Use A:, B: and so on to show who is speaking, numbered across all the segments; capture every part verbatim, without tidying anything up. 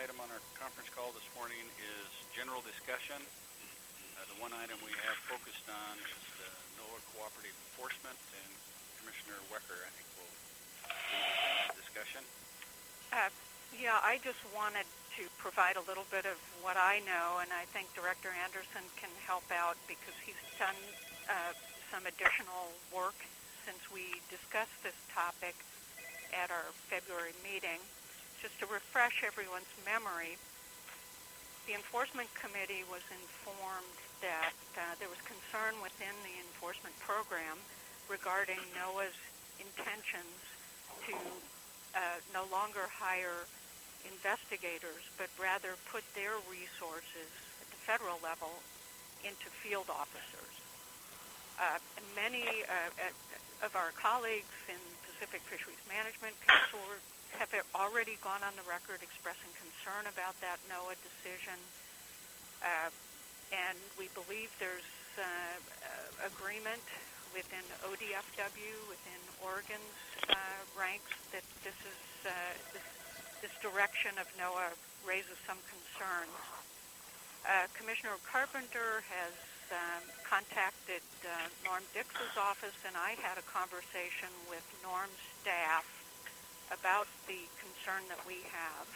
A: item on our conference call this morning is general discussion. Uh, the one item we have focused on is the NOAA cooperative enforcement, and Commissioner Wecker, I think, will lead us in that discussion.
B: Uh, yeah, I just wanted to provide a little bit of what I know, and I think Director Anderson can help out because he's done uh, some additional work since we discussed this topic at our February meeting. Just to refresh everyone's memory, the Enforcement Committee was informed that uh, there was concern within the enforcement program regarding NOAA's intentions to uh, no longer hire investigators, but rather put their resources at the federal level into field officers. Uh, many uh, of our colleagues in Pacific Fisheries Management Council have already gone on the record expressing concern about that NOAA decision, uh, and we believe there's uh, uh, agreement within O D F W, within Oregon's uh, ranks, that this is uh, this, this direction of NOAA raises some concerns. Uh, Commissioner Carpenter has um, contacted uh, Norm Dix's office, and I had a conversation with Norm's staff about the concern that we have.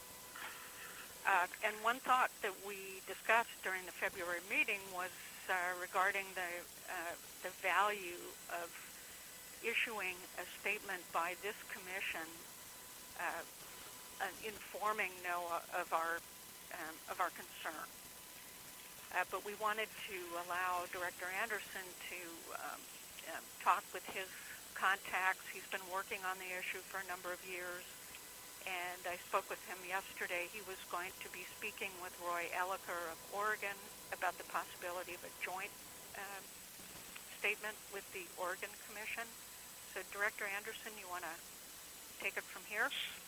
B: Uh, and one thought that we discussed during the February meeting was uh, regarding the, uh, the value of issuing a statement by this commission uh, uh, informing NOAA of our, um, of our concern. Uh, but we wanted to allow Director Anderson to um, um, talk with his contacts. He's been working on the issue for a number of years, and I spoke with him yesterday. He was going to be speaking with Roy Elliker of Oregon about the possibility of a joint uh, statement with the Oregon Commission. So, Director Anderson, you want to take it from here?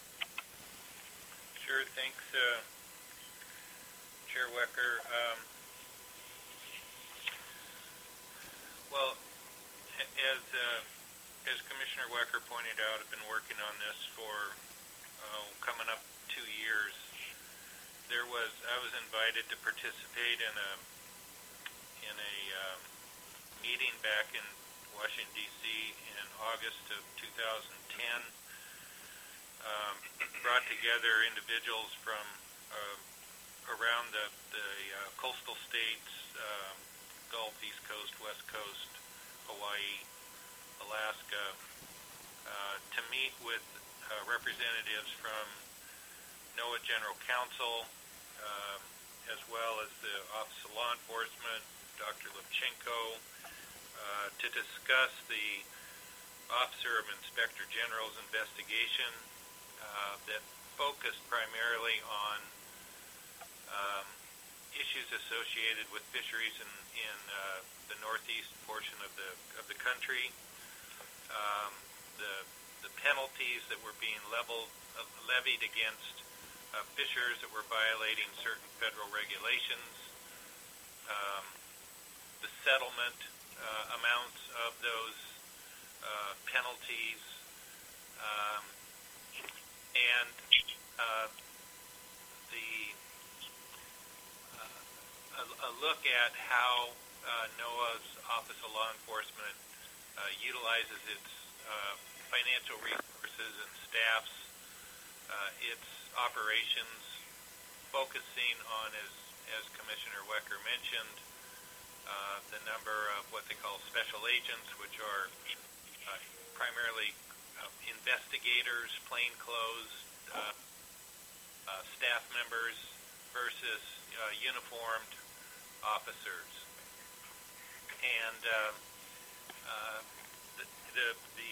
C: Sure. Thanks, uh, Chair Wecker. Um, well, as uh, as Commissioner Wecker pointed out, I've been working on this for uh, coming up two years. There was I was invited to participate in a in a um, meeting back in Washington D C in August of two thousand ten. Um, brought together individuals from uh, around the the uh, coastal states, uh, Gulf, East Coast, West Coast, Hawaii, Alaska, uh, to meet with uh, representatives from NOAA General Counsel, uh, as well as the Office of Law Enforcement, Doctor Levchenko, uh, to discuss the Officer of Inspector General's investigation uh, that focused primarily on um, issues associated with fisheries in, in uh, the northeast portion of the of the country, um, the the penalties that were being leveled uh, levied against uh, fishers that were violating certain federal regulations, um, the settlement uh, amounts of those uh, penalties, um, and uh, the uh, a, a look at how uh, NOAA's Office of Law Enforcement uh, utilizes its uh, financial resources and staffs uh, its operations, focusing on, as as Commissioner Wecker mentioned, uh, the number of what they call special agents, which are uh, primarily uh, investigators, plainclothes uh, uh, staff members versus uh, uniformed officers. And uh, uh, the, the, the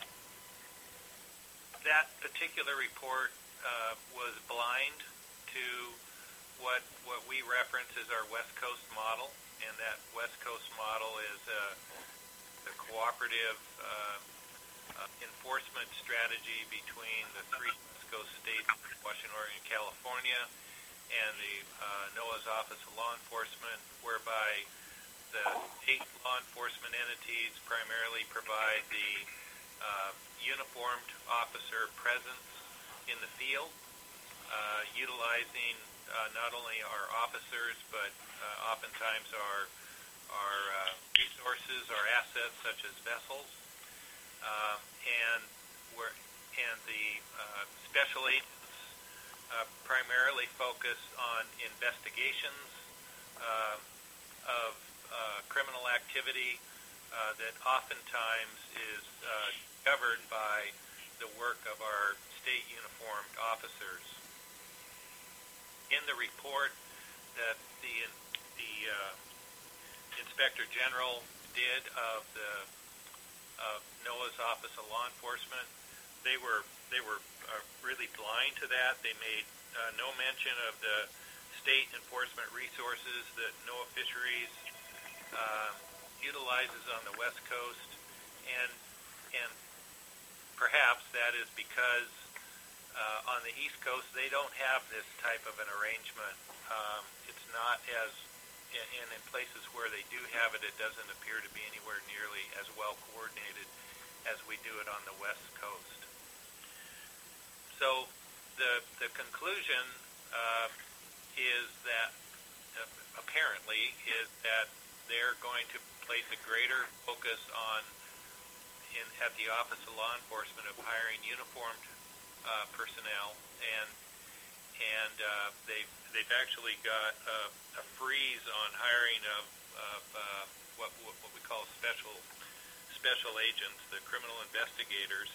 C: that particular report uh, was blind to what what we reference as our West Coast model, and that West Coast model is a, a cooperative uh, uh, enforcement strategy between the three West Coast states, Washington, Oregon, and California, and the uh, NOAA's Office of Law Enforcement, whereby the eight law enforcement entities primarily provide the uh, uniformed officer presence in the field, uh, utilizing uh, not only our officers, but uh, oftentimes our, our uh, resources, our assets, such as vessels. Um, and, we're, and the uh, special agents uh, primarily focus on investigations uh, of uh, criminal activity uh, that oftentimes is uh, governed by the work of our state uniformed officers. In the report that the the uh, Inspector General did of the of NOAA's Office of Law Enforcement, they were they were uh, really blind to that. They made uh, no mention of the state enforcement resources that NOAA Fisheries uh, utilizes on the West Coast, and and perhaps that is because uh, on the East Coast they don't have this type of an arrangement. Um, it's not as, and in places where they do have it, it doesn't appear to be anywhere nearly as well coordinated as we do it on the West Coast. So the the conclusion uh, is that uh, apparently is that they're going to place a greater focus on in at the Office of Law Enforcement of hiring uniformed uh, personnel, and and uh, they've they've actually got a, a freeze on hiring of, of uh, what, what what we call special special agents, the criminal investigators,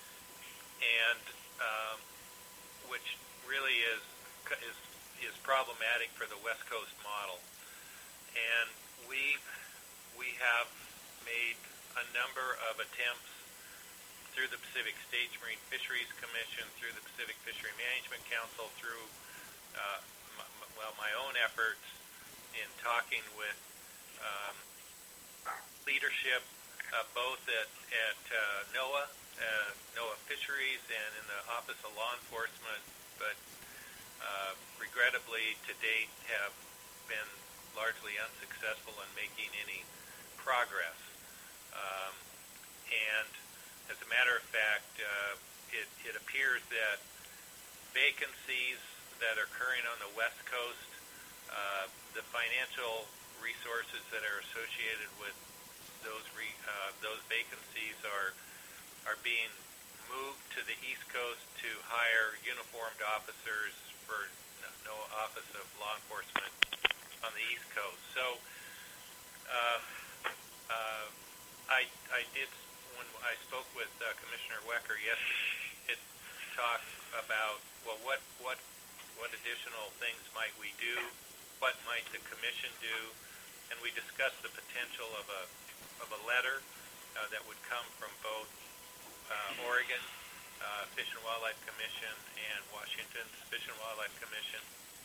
C: and um, which really is is is problematic for the West Coast model. And we we have made a number of attempts through the Pacific States Marine Fisheries Commission, through the Pacific Fishery Management Council, through uh, m- well my own efforts in talking with um, leadership uh, both at at uh, NOAA, uh, NOAA Fisheries, and in the Office of Law Enforcement, but uh, regrettably to date have been largely unsuccessful in making any progress. Um, and as a matter of fact, uh, it, it appears that vacancies that are occurring on the West Coast, uh, the financial resources that are associated with those re, uh, those vacancies are are being moved to the East Coast to hire uniformed officers for no Office of Law Enforcement on the East Coast. So uh, uh, I I did when I spoke with uh, Commissioner Wecker yesterday, it talked about well what what what additional things might we do, what might the commission do, and we discussed the potential of a of a letter uh, that would come from both uh, Oregon uh, Fish and Wildlife Commission and Washington's Fish and Wildlife Commission,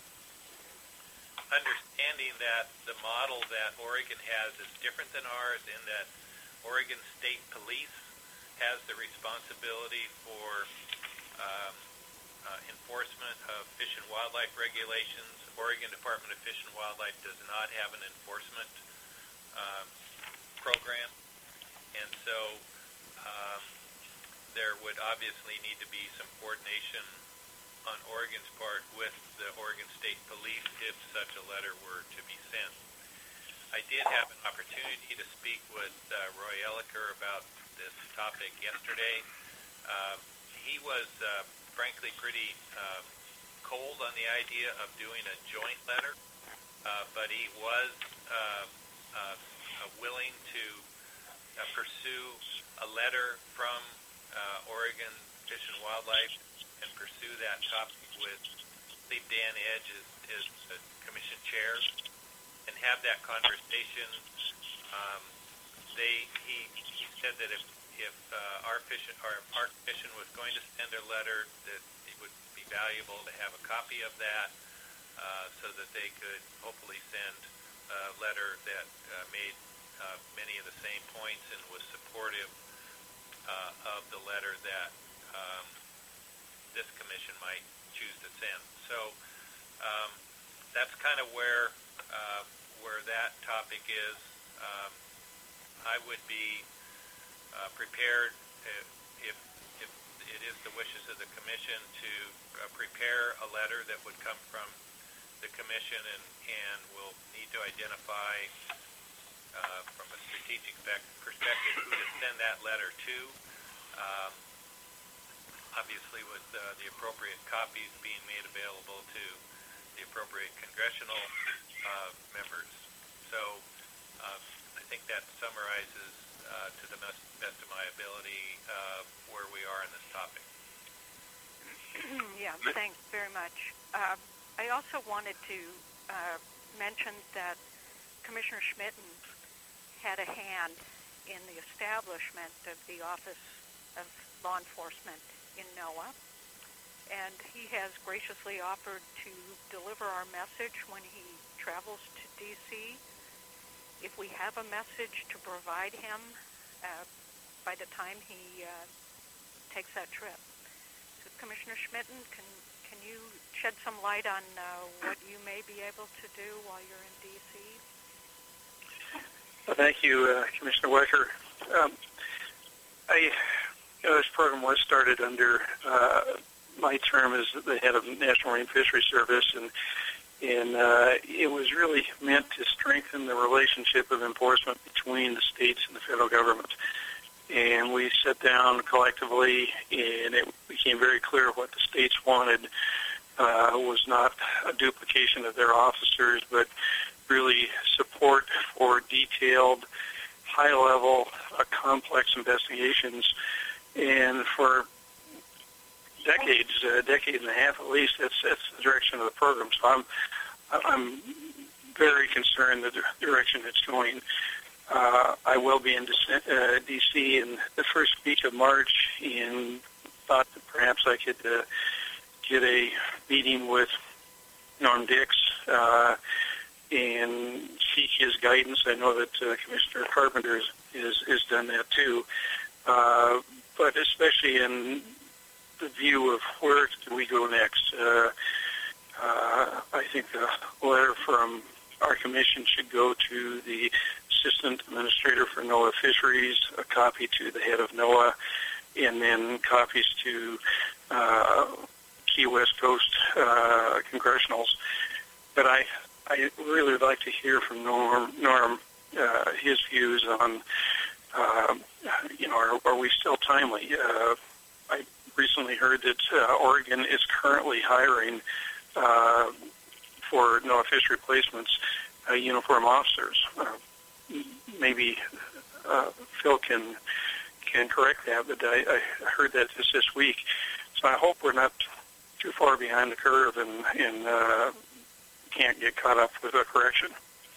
C: understanding that the model that Oregon has is different than ours in that Oregon State Police has the responsibility for um, uh, enforcement of fish and wildlife regulations. Oregon Department of Fish and Wildlife does not have an enforcement um, program, and so um, there would obviously need to be some coordination on Oregon's part with the Oregon State Police if such a letter were to be sent. I did have an opportunity to speak with uh, Roy Elliker about this topic yesterday. Uh, he was uh, frankly pretty uh, cold on the idea of doing a joint letter, uh, but he was uh, uh, willing to uh, pursue a letter from uh, Oregon Fish and Wildlife and pursue that topic with Steve Dan Edge as, as the commission chair and have that conversation. Um, they he, he said that if if uh, our fish our, our commission was going to send a letter, that it would be valuable to have a copy of that uh, so that they could hopefully send a letter that uh, made uh, many of the same points and was supportive uh, of the letter that um, this commission might choose to send. So um, that's kind of where uh, where that topic is. Um, I would be uh, prepared if, if if it is the wishes of the commission to uh, prepare a letter that would come from the commission, and, and we'll need to identify uh, from a strategic perspective who to send that letter to. Um, obviously with uh, the appropriate copies being made available to the appropriate congressional uh, members. So uh, I think that summarizes uh, to the best, best of my ability uh, where we are in this topic.
B: Yeah, thanks very much. Uh, I also wanted to uh, mention that Commissioner Schmitten had a hand in the establishment of the Office of Law Enforcement in NOAA, and he has graciously offered to deliver our message when he travels to D C. If we have a message to provide him uh, by the time he uh, takes that trip. So Commissioner Schmitten, can, can you shed some light on uh, what you may be able to do while you're in D C?
D: Well, thank you, uh, Commissioner Wecker. Um, I, you know, this program was started under uh, my term as the head of the National Marine Fisheries Service, and and uh, it was really meant to strengthen the relationship of enforcement between the states and the federal government. And we sat down collectively, and it became very clear what the states wanted uh, was not a duplication of their officers, but really support for detailed, high-level, uh, complex investigations. And for decades, a decade and a half at least, that's, that's the direction of the program. So I'm, I'm very concerned the direction it's going. Uh, I will be in uh, D C in the first week of March, and thought that perhaps I could uh, get a meeting with Norm Dix uh, and seek his guidance. I know that uh, Commissioner Carpenter has, has, has done that too, uh, but especially in the view of where do we go next. Uh, uh, I think the letter from our commission should go to the Assistant Administrator for NOAA Fisheries, a copy to the head of NOAA, and then copies to uh, key West Coast uh, congressionals. But I, I really would like to hear from Norm, Norm uh, his views on, uh, you know, are, are we still timely? Uh, I recently heard that uh, Oregon is currently hiring uh, for NOAA fish replacements uh, uniform officers. Uh, maybe uh, Phil can can correct that, but I, I heard that just this week. So I hope we're not too far behind the curve and, and uh, can't get caught up with a correction.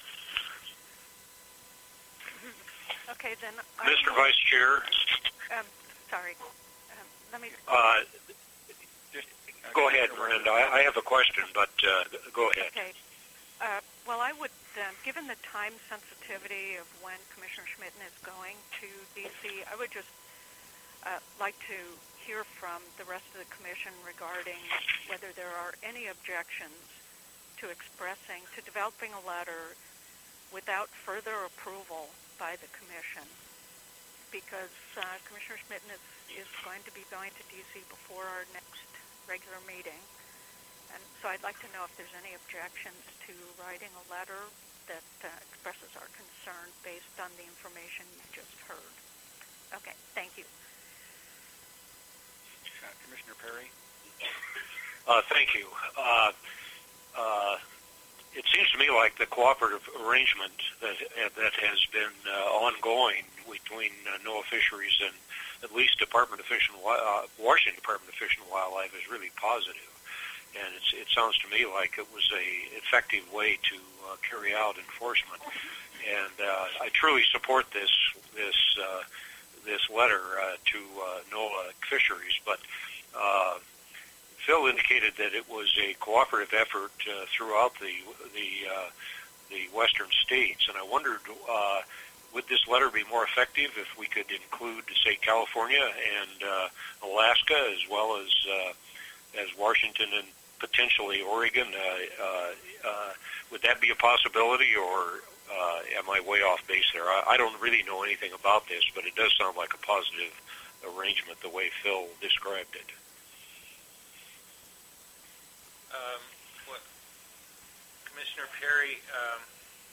B: Okay, then.
E: Mister Vice Chair.
B: Um, sorry. Um, let me.
E: Uh, go ahead, Miranda. I, I have a question, but uh, go ahead.
B: Okay. Uh, well, I would, um, given the time sensitivity of when Commissioner Schmitten is going to D C, I would just uh, like to hear from the rest of the commission regarding whether there are any objections to expressing, to developing a letter without further approval by the commission, because uh, Commissioner Schmitten is, is going to be going to D C before our next regular meeting. And so I'd like to know if there's any objections to writing a letter that uh, expresses our concern based on the information you just heard. Okay, thank you.
A: Uh, Commissioner Perry?
E: Uh, thank you. Uh, uh, it seems to me like the cooperative arrangement that that has been uh, ongoing between uh, NOAA Fisheries and at least Department of Fish and uh, Washington Department of Fish and Wildlife is really positive. And it's, it sounds to me like it was a effective way to uh, carry out enforcement. And uh, I truly support this this uh, this letter uh, to uh, NOAA Fisheries. But uh, Phil indicated that it was a cooperative effort uh, throughout the the uh, the western states, and I wondered, uh, would this letter be more effective if we could include, say, California and uh, Alaska, as well as uh, as Washington and potentially Oregon? Uh, uh, uh, would that be a possibility, or uh, am I way off base there? I, I don't really know anything about this, but it does sound like a positive arrangement the way Phil described it.
C: Um, what, Commissioner Perry, um,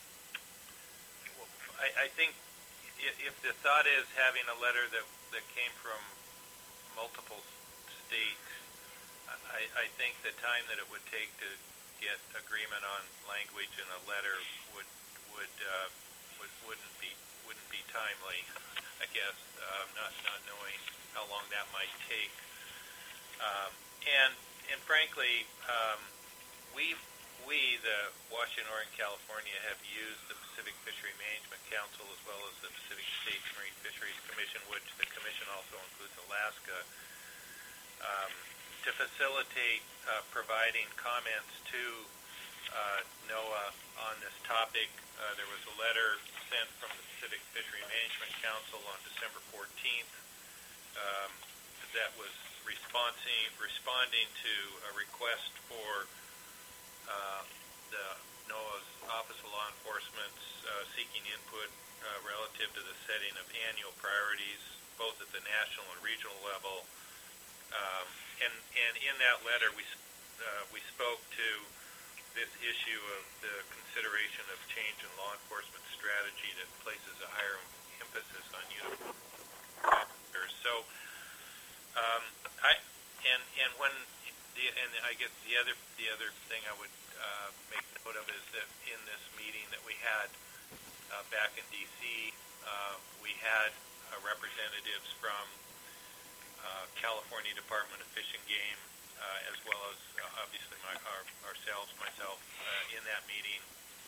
C: I, I think if, if the thought is having a letter that, that came from multiple states, I, I think the time that it would take to get agreement on language in a letter would would uh, would wouldn't be wouldn't be timely. I guess uh, not not knowing how long that might take, um, and and frankly, um, we we the Washington, Oregon, California have used the Pacific Fishery Management Council as well as the Pacific States Marine Fisheries Commission, which the commission also includes Alaska. Um, to facilitate uh, providing comments to uh, NOAA on this topic. Uh, there was a letter sent from the Pacific Fishery Management Council on December fourteenth um, that was responding, responding to a request for uh, the NOAA's Office of Law Enforcement's uh, seeking input uh, relative to the setting of annual priorities, both at the national and regional level. Um, and, and in that letter, we uh, we spoke to this issue of the consideration of change in law enforcement strategy that places a higher emphasis on uniformed officers. So, um, I and and when the and I guess the other the other thing I would uh, make note of is that in this meeting that we had uh, back in D C, uh, we had uh, representatives from Uh, California Department of Fish and Game, uh, as well as uh, obviously my, our, ourselves, myself, uh, in that meeting.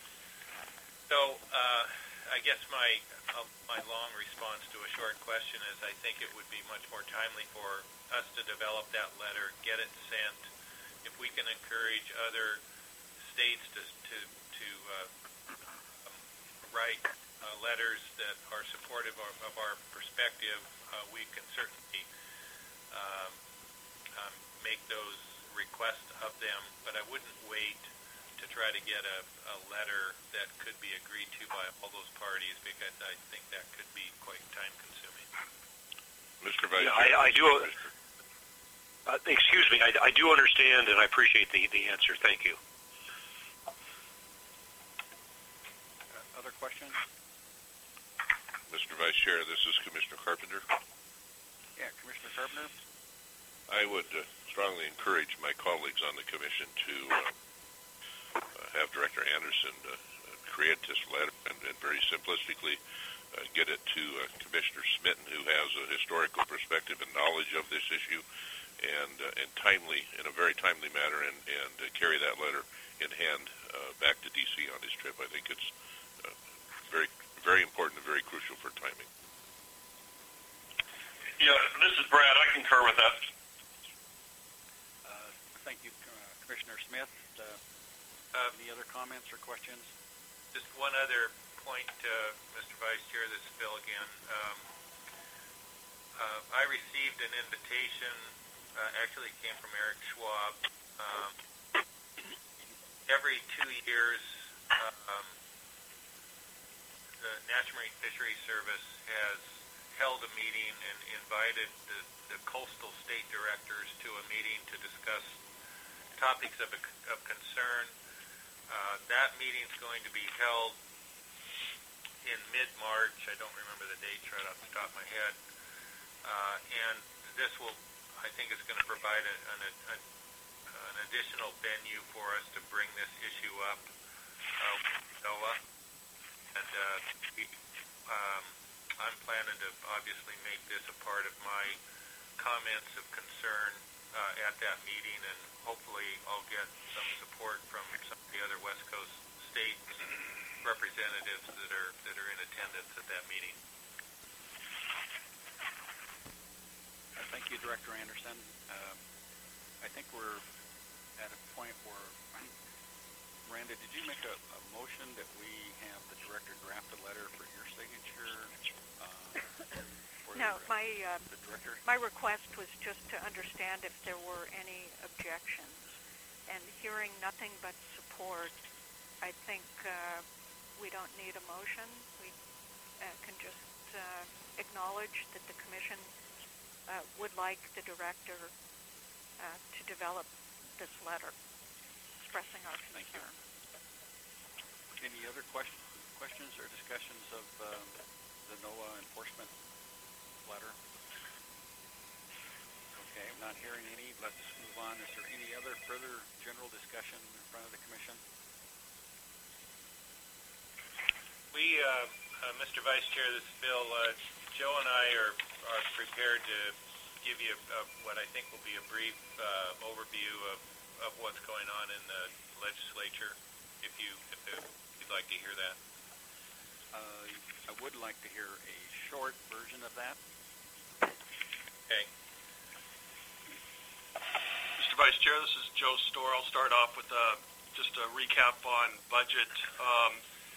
C: So uh, I guess my uh, my long response to a short question is I think it would be much more timely for us to develop that letter, get it sent. If we can encourage other states to to, to uh, write uh, letters that are supportive of, of our perspective, uh, we can certainly Um, um, make those requests of them, but I wouldn't wait to try to get a, a letter that could be agreed to by all those parties, because I think that could be quite time-consuming.
F: Mister Vice
E: Yeah,
F: Chair,
E: I, I do. Uh, excuse me. I, I do understand, and I appreciate the, the answer. Thank you.
A: Uh, other questions?
F: Mister Vice Chair, this is Commissioner Carpenter.
A: Yeah, Commissioner Carpenter.
F: I would uh, strongly encourage my colleagues on the commission to uh, uh, have Director Anderson uh, create this letter and, and very simplistically uh, get it to uh, Commissioner Smitten, who has a historical perspective and knowledge of this issue, and uh, and timely, in a very timely manner, and, and uh, carry that letter in hand uh, back to D C on his trip. I think it's uh, very, very important and very crucial for timing.
G: Yeah, this is Brad. I concur with that.
A: Uh, thank you, uh, Commissioner Smith. Uh,
C: Uh,
A: any other comments or questions?
C: Just one other point, uh, Mister Vice Chair, this is Phil again. Um, uh, I received an invitation, uh, actually it came from Eric Schwab. Um, every two years, uh, um, the National Marine Fisheries Service has held a meeting and invited the, the coastal state directors to a meeting to discuss topics of, of concern. Uh, that meeting is going to be held in mid-March. I don't remember the dates right off the top of my head. Uh, and this will, I think, is going to provide a, an, a, an additional venue for us to bring this issue up uh, with NOAA. And uh, we, um, I'm planning to obviously make this a part of my comments of concern uh, at that meeting, and hopefully I'll get some support from some of the other West Coast state representatives that are that are in attendance at that meeting.
A: Uh, thank you, Director Anderson. Um, I think we're at a point where, Miranda, did you make a, a motion that we have the director draft a letter for your signature? Uh, for
B: No,
A: the,
B: my uh,
A: the director?
B: my request was just to understand if there were any objections. And hearing nothing but support, I think uh, we don't need a motion. We uh, can just uh, acknowledge that the commission uh, would like the director uh, to develop this letter expressing our
A: Thank you.
B: concern.
A: Any other question, questions or discussions of um, the NOAA enforcement letter? Okay, I'm not hearing any. Let's move on. Is there any other further general discussion in front of the commission?
C: We, uh, uh, Mister Vice Chair, this is Bill. Uh, Joe and I are, are prepared to give you a, a, what I think will be a brief uh, overview of, of what's going on in the legislature, if you if, if you'd like to hear that.
A: Uh, I would like to hear a short version of that.
C: Okay.
G: Mister Vice Chair, this is Joe Storr. I'll start off with uh, just a recap on budget. Um,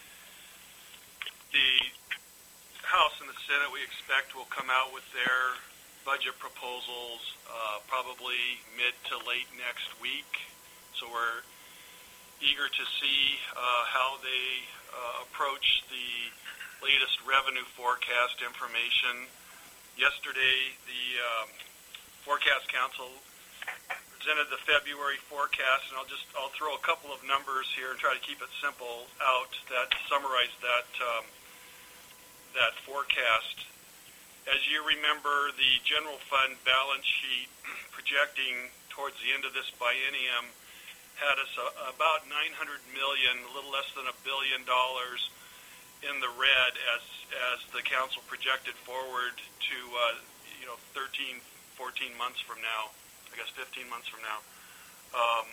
G: the House and the Senate, we expect, will come out with their budget proposals uh, probably mid to late next week. So we're eager to see uh, how they uh, approach the latest revenue forecast information. Yesterday, the um, Forecast Council presented the February forecast, and I'll just I'll throw a couple of numbers here and try to keep it simple out that summarize that um, that forecast. As you remember, the general fund balance sheet projecting towards the end of this biennium had us uh, about nine hundred million dollars, a little less than a billion dollars in the red as as the council projected forward to uh, you know thirteen, fourteen months from now. I guess fifteen months from now. Um,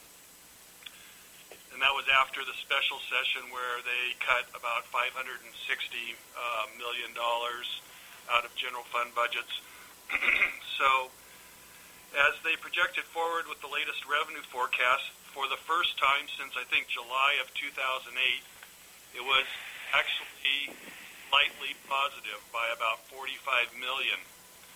G: and that was after the special session where they cut about five hundred sixty uh, million dollars out of general fund budgets. So as they projected forward with the latest revenue forecast, for the first time since I think July of two thousand eight, it was actually slightly positive by about forty-five million dollars.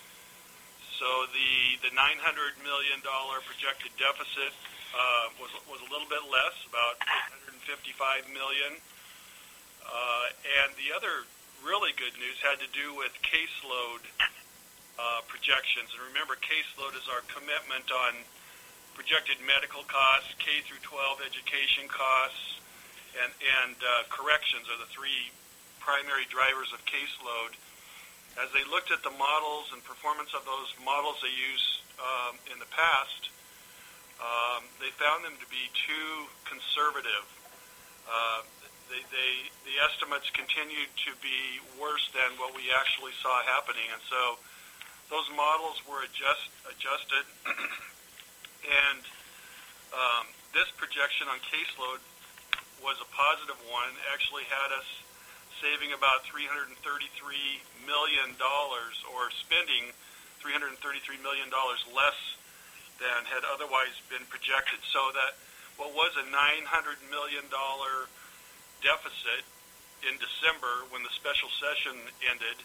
G: So the, the nine hundred million dollars projected deficit uh, was was a little bit less, about eight hundred fifty-five million dollars. Uh, and the other really good news had to do with caseload uh, projections. And remember, caseload is our commitment on projected medical costs, K through twelve education costs, and, and uh, corrections are the three primary drivers of caseload. As they looked at the models and performance of those models they used um, in the past, um, they found them to be too conservative. Uh, they, they, the estimates continued to be worse than what we actually saw happening, and so those models were adjust, adjusted. And um, this projection on caseload was a positive one. It actually had us saving about three hundred thirty-three million dollars, or spending three hundred thirty-three million dollars less than had otherwise been projected. So that what was a nine hundred million dollars deficit in December when the special session ended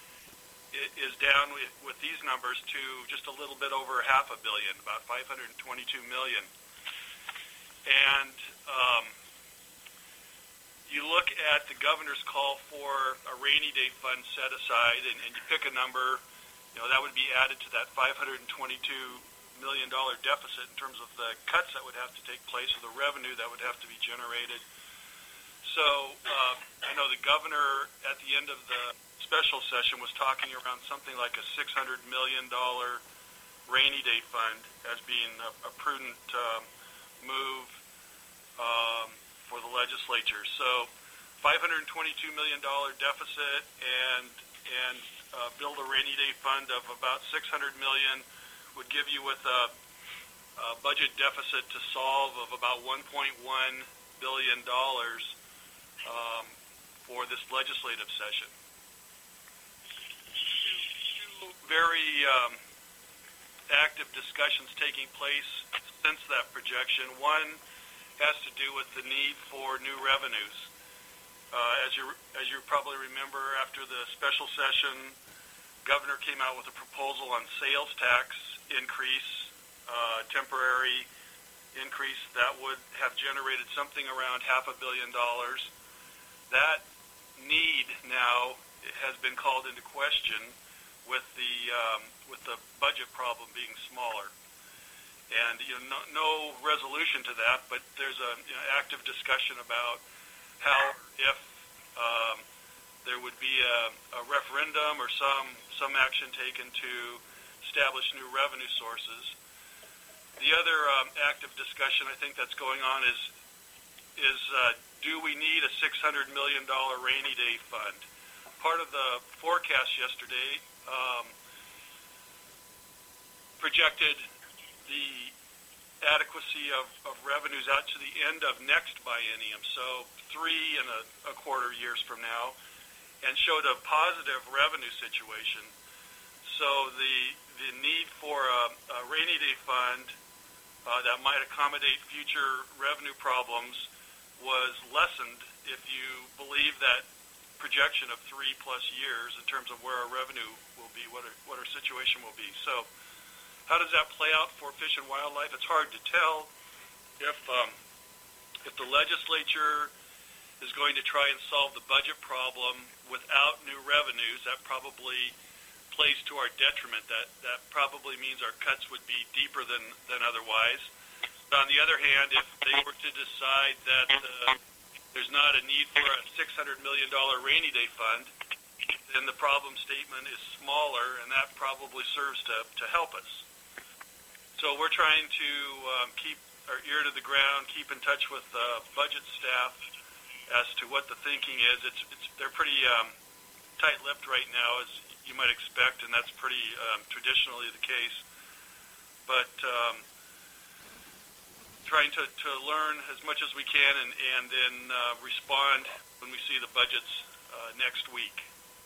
G: is down with, with these numbers to just a little bit over half a billion, about five hundred twenty-two million dollars. And um, you look at the governor's call for a rainy day fund set aside, and, and you pick a number, you know, that would be added to that five hundred twenty-two million dollars deficit in terms of the cuts that would have to take place, or the revenue that would have to be generated. So uh, I know the governor at the end of the special session was talking around something like a six hundred million dollars rainy day fund as being a, a prudent uh, move um, for the legislature. So five hundred twenty-two million dollars deficit and and uh, build a rainy day fund of about six hundred million dollars would give you with a, a budget deficit to solve of about one point one billion dollars um, for this legislative session. Two very um, active discussions taking place since that projection. One has to do with the need for new revenues. Uh, as you as you probably remember, after the special session, Governor came out with a proposal on sales tax increase, uh, temporary increase that would have generated something around half a billion dollars. That need now has been called into question with the um, with the budget problem being smaller. And you know, no, no resolution to that, but there's a you know, active discussion about how, if um, there would be a, a referendum or some some action taken to establish new revenue sources. The other um, active discussion I think that's going on is is uh, do we need a six hundred million dollars rainy day fund? Part of the forecast yesterday um, projected the adequacy of, of revenues out to the end of next biennium, so three and a, a quarter years from now, and showed a positive revenue situation. So the the need for a, a rainy day fund uh, that might accommodate future revenue problems was lessened if you believe that projection of three plus years in terms of where our revenue will be, what our, what our situation will be. So how does that play out for Fish and Wildlife? It's hard to tell. If um, if the legislature is going to try and solve the budget problem without new revenues, that probably plays to our detriment. That that probably means our cuts would be deeper than, than otherwise. But on the other hand, if they were to decide that uh, there's not a need for a six hundred million dollars rainy day fund, then the problem statement is smaller, and that probably serves to, to help us. So we're trying to um, keep our ear to the ground, keep in touch with uh, budget staff as to what the thinking is. It's, it's they're pretty um, tight-lipped right now, as you might expect, and that's pretty um, traditionally the case. But um, trying to, to learn as much as we can, and, and then uh, respond when we see the budgets uh, next week.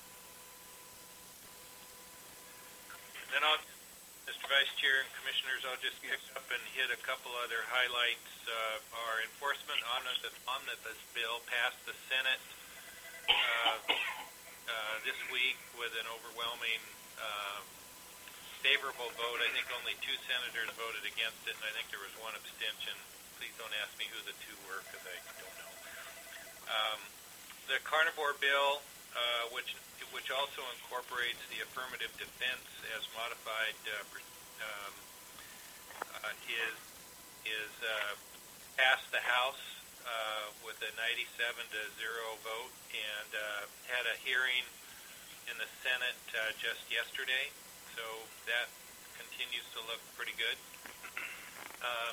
C: Then I'll, Mister Vice Chair and Commissioners, I'll just pick up and hit a couple other highlights. Uh, our enforcement omnibus bill passed the Senate uh, uh, this week with an overwhelming uh, favorable vote. I think only two senators voted against it, and I think there was one abstention. Please don't ask me who the two were, because I don't know. Um, the carnivore bill, uh, which which also incorporates the affirmative defense as modified, uh, um, uh, is is uh, passed the House uh, with a ninety-seven to zero vote, and uh, had a hearing in the Senate uh, just yesterday. So that continues to look pretty good. Um,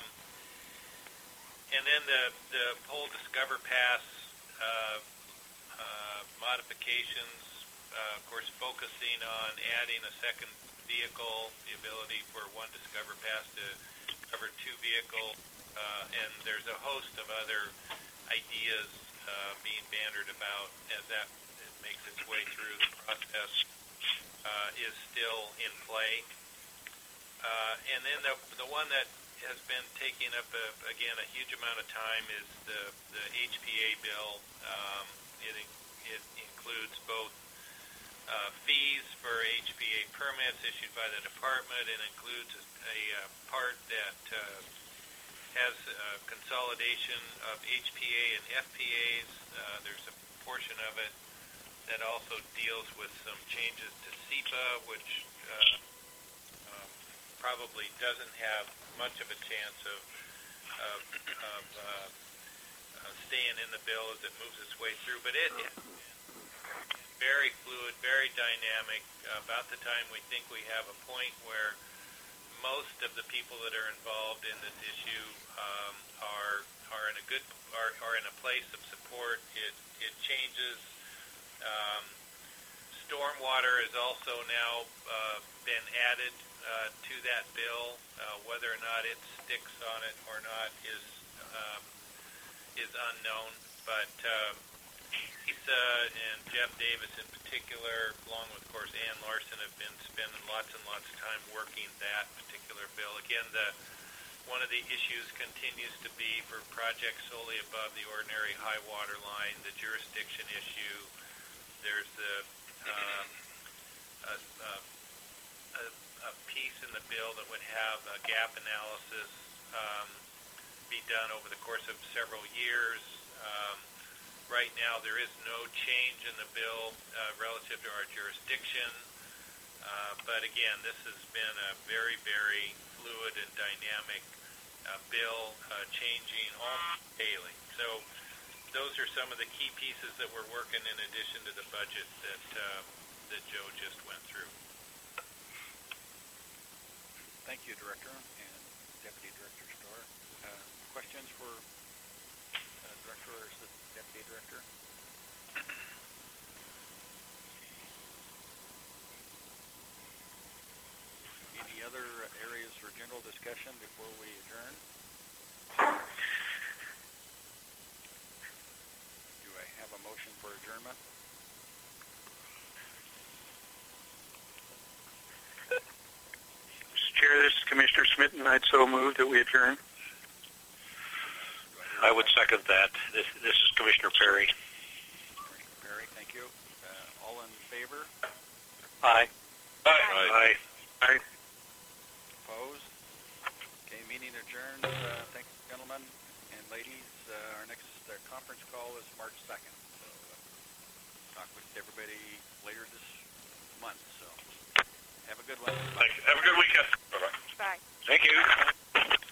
C: and then the the whole Discover Pass uh, uh, modifications. Uh, of course, focusing on adding a second vehicle, the ability for one Discover Pass to cover two vehicles, uh, and there's a host of other ideas uh, being bantered about as that makes its way through the process, uh, is still in play. Uh, and then the the one that has been taking up, a, again, a huge amount of time is the, the H P A bill. Um, it, it includes both Uh, fees for H P A permits issued by the department, and includes a, a uh, part that uh, has a consolidation of H P A and F P As. Uh, there's a portion of it that also deals with some changes to S E P A, which uh, um, probably doesn't have much of a chance of, of, of uh, uh, staying in the bill as it moves its way through. But it, it very fluid, very dynamic. Uh, about the time we think we have a point where most of the people that are involved in this issue um, are are in a good are, are in a place of support. It it changes. Um, stormwater has also now uh, been added uh, to that bill. Uh, whether or not it sticks on it or not is um, is unknown, but. Uh, Lisa and Jeff Davis in particular, along with, of course, Ann Larson, have been spending lots and lots of time working that particular bill. Again, the one of the issues continues to be for projects solely above the ordinary high water line, the jurisdiction issue. There's the um, a, a, a, a piece in the bill that would have a gap analysis um, be done over the course of several years. Um, Right now, there is no change in the bill uh, relative to our jurisdiction. Uh, but again, this has been a very, very fluid and dynamic uh, bill, uh, changing almost daily. So those are some of the key pieces that we're working in addition to the budget that uh, that Joe just went through.
A: Thank you, Director and Deputy Director Starr. Uh, questions for uh, Director or Deputy Director? Any other areas for general discussion before we adjourn? Do I have a motion for adjournment?
D: Mister Chair, this is Commissioner Smith, and I'd so move that we adjourn.
E: I would second that. This, this is Commissioner Perry.
A: Perry, thank you. Uh, all in favor?
D: Aye.
E: Aye.
F: Aye.
D: Aye.
A: Opposed? Okay, meeting adjourned. Uh, thanks, gentlemen and ladies. Uh, our next uh, conference call is March second. So uh, talk with everybody later this month. So have a good one.
H: Thank you. Have a good weekend. Bye-bye.
B: Bye.
E: Thank you.